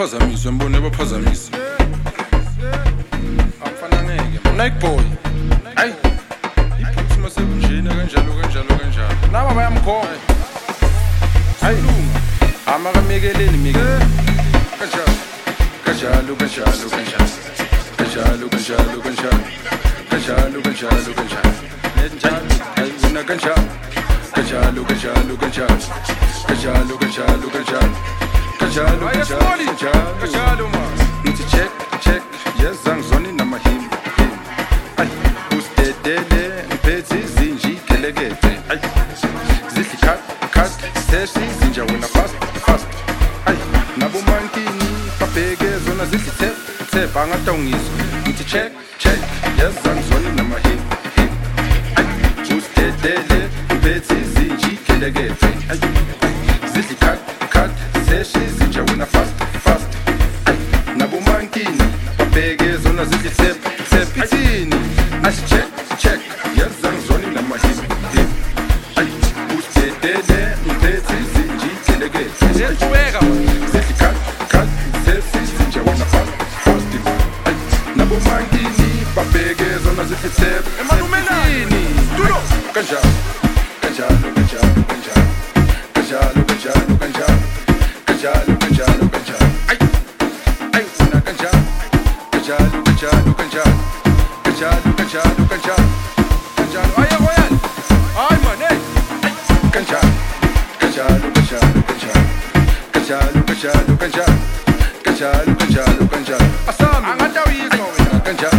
baphazamiswe mbone baphazamisa amfananeke Nike boy ay iphuthu masekunjena kanjalo naba bayamkhona ay amakamekeleni mike kanjalo nenjalo ayuna kanjalo nithi check yezangizoni namahimi ay ustedele mphethi izinji kelekete ay zithi cut seshi zinja wena fast ay nabo mankini babheke zona zithi tap angatawungizwa nithi check yezangizoni namahimi ay ustedele mphethi izinji kelekete ay zithi cut seshi zinja wena fast ay nabo mankini babheke zona zithi tap ithini asi check yezangizoni namahimi ay ustedele mphethi izinji kelekete ziyaqhubeka zithi cut seshi zinja wena fast ay nabo mankini babheke zona zithi tap emalumelani tulo kanjalo ay una kanjalo ay royal ay man ay kanjalo asami angatawizwa wena kanjalo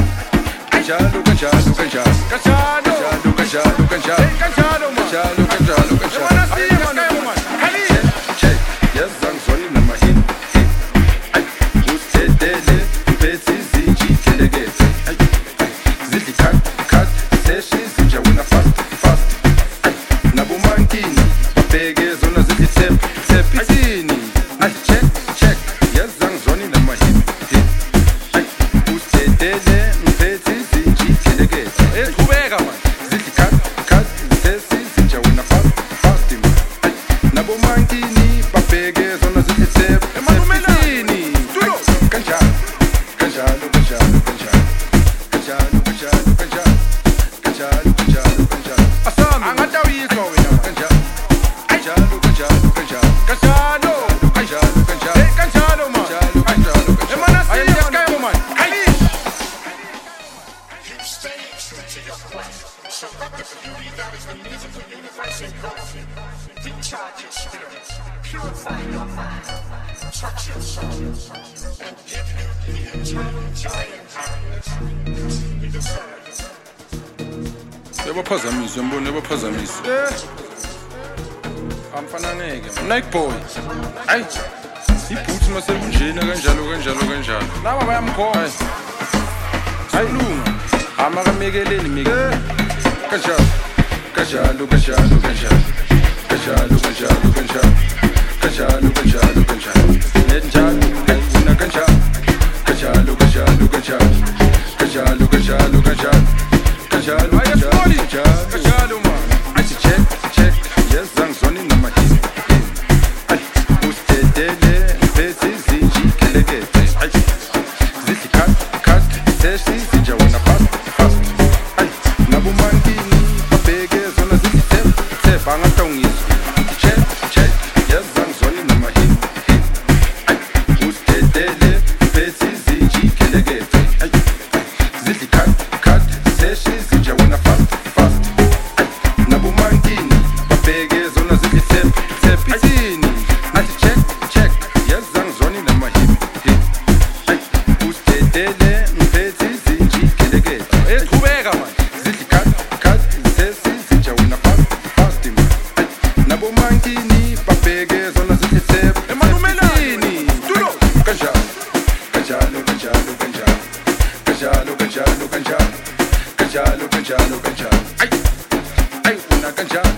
baphazamiswe mbone baphazamisa amfananeke Nike boy ay iphuthu masekunjena kanjalo naba bayamkhona ay lunga amakamekeleni mike kanjalo nenjalo ayuna kanjalo kanjalo man athi check yezangizoni namahimi ay ustedele mphethi izinji kelekete ay zithi cut seshi zinja wena fast ay nabo mankini babheke zona zithi tap angatawungizwa nithi check yezangizoni namahimi ay ustedele mphethi izinji kelekete ay zithi cut seshi zinja wena fast ay nabo mankini babheke zona zithi tap ithini athi check yezangizoni namahimi ay ustedele mphethi izinji kelekete eqhubeka man zithi cut seshi zinja wena fast ay nabo mankini babheke zona zithi tap emalumelani tulo kanjalo ay una kanjalo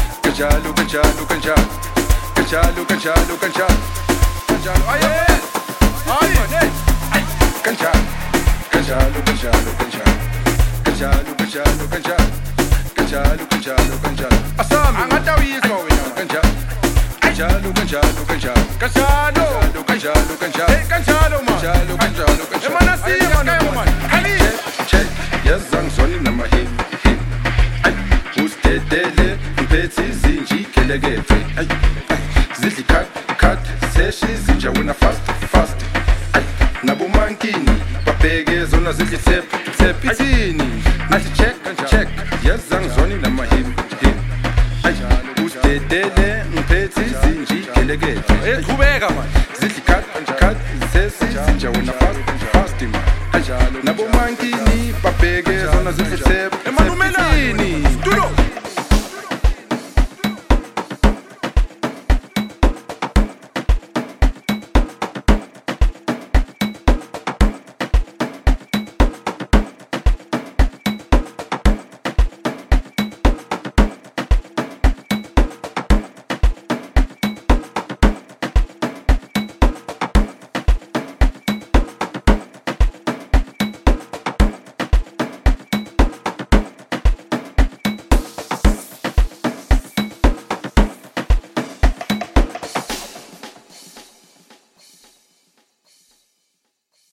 ay man ay kanjalo asami angatawizwa wena kanjalo kanjalo. Hey kanjalo man. Kanjalo, kanjalo, kanjalo. Emana siye man man. Kali. Check, yaza ngizona nama hip hip. Ay, usidedele mphethe izinji kelekethe. Ay, zidli cut seshi zinja wena fast. Ay, nabo mankini babheke zona zidli tap ithini. Athi check, yaza ngizona nama hip hip. Ay, usidedele mphethe izinji kelekethe. Hey qhubeka man. Zidli cut seshi zinja wena fast man. Nabo mankini babheke zona zidli